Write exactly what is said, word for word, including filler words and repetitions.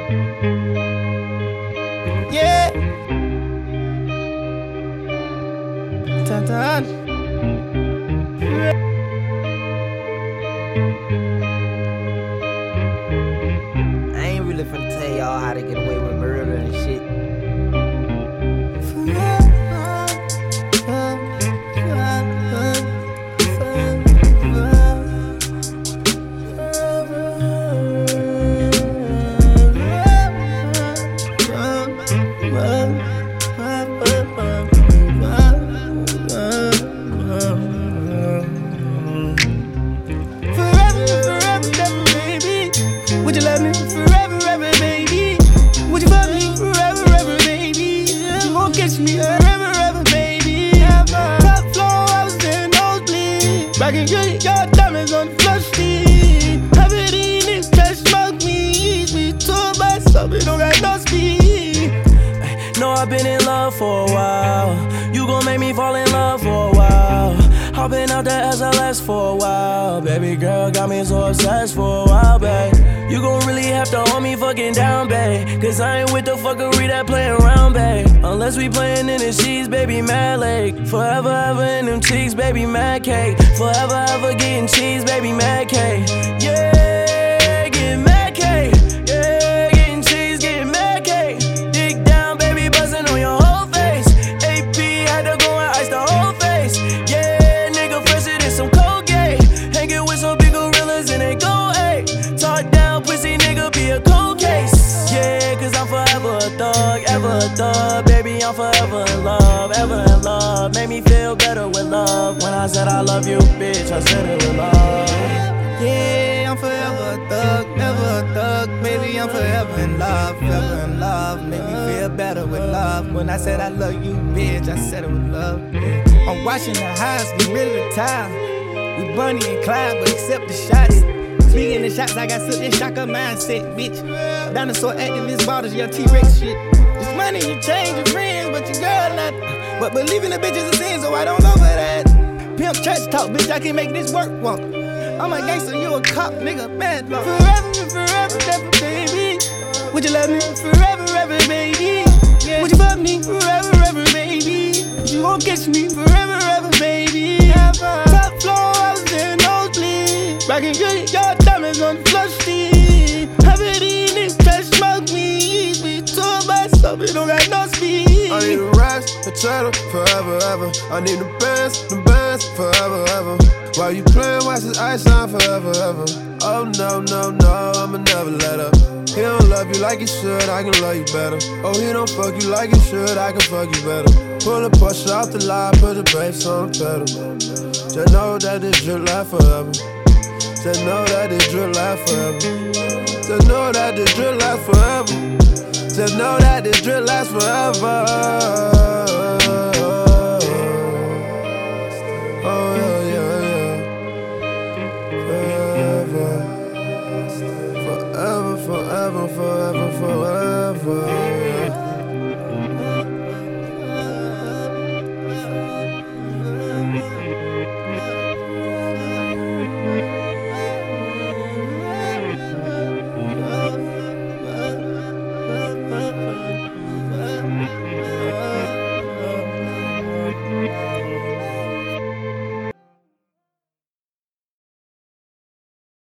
Yeah. Dun, dun. I ain't really finna tell y'all how to get away with murder and shit. Would you love me forever, ever, baby? Would you fuck me forever, ever, baby? You won't kiss me forever, ever, baby. Top floor, I was in nosebleed. Back in your your diamonds on the flush street. Haven't eaten it, just smoke me. We tour bus, so we don't got no speed. Know I've been in love for a while. You gon' make me fall in love for a while. Hopping out the S L S for a while. Baby girl got me so obsessed for a while, babe. You gon' really have to hold me fucking down, babe. Cause I ain't with the fuckery that play around, babe. Unless we playin' in the sheets, baby, mad lake. Forever ever in them cheeks, baby, mad cake. Forever ever getting cheese, baby, mad cake. Yeah, getting mad cake. Yeah, getting cheese, getting mad cake. Dig down, baby, buzzing on your whole face. A P had to go and ice the whole face. Yeah, nigga fresher than some Colgate. Hanging with some big gorillas and they go, ayy. Talk down, pussy nigga, be a cold case. Yeah, cause I'm forever a thug, ever a thug. Baby, I'm forever in love, ever in love. Make me feel better with love. When I said I love you, bitch, I said it with love. Yeah, I'm forever a thug, ever a thug. Baby, I'm forever in love, forever in love. Make me feel better with love. When I said I love you, bitch, I said it with love. I'm watching the highs, get rid of the time. We Bonnie and Clyde, but accept the shots. Speaking the shots, I got such a shocker mindset, bitch. Dinosaur activist bottles, your T-Rex shit. It's money, you change your friends, but your girl not. But believing the bitch is a sin, so I don't know for that. Pimp church talk, bitch, I can make this work walk. I'm a gangster, you a cop, nigga, mad dog. Forever and forever, ever, baby. Would you love me forever, ever, baby? Yeah. Would you fuck me forever, ever, baby? You won't kiss me forever, ever, baby. Ever. Top floor, I was in nosebleed. Rockin' your, your diamonds on the flush street. Haven't eaten it, just smoke me. We tour bus, so we don't got no speed. I need a rest, a cheddar, forever, ever. I need the bands, the bands, forever, ever. While you playin', watch this ice on forever, ever. Oh no, no, no, I'ma never let up. He don't love you like he should, I can love you better. Oh, he don't fuck you like he should, I can fuck you better. Pull a push off the line, put the bass on the pedal. Just know that this drip last forever. Just know that this drip last forever. Just know that this drip last forever. Just know that this drip lasts forever. Oh yeah, yeah, yeah. Forever, forever, forever, forever, forever.